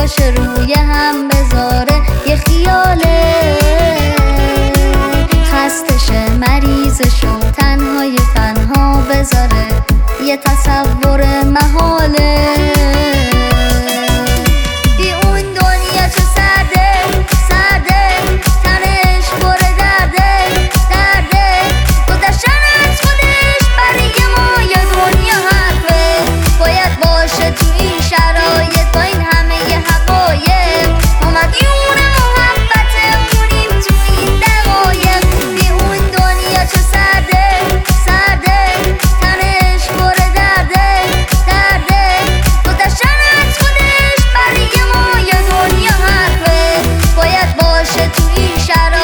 دستش روی هم بذاره، یه خیاله خستشه مریضشو تنهای تنها بذاره، یه تصور محاله. بی اون دنیا چه سرده سرده، تنش پر درده درده، گذشتن از خودش برای ما یه دنیا حرفه، باید باشه تو این شرایط با این همه حقایق، ما مدیون محبتمونیم تو این دقایق. بی اون دنیا چه سرده سرده، تنش پر درده درده، گذشتن از خودش برای ما یه دنیا حرفه، باید باشه تو این شرایط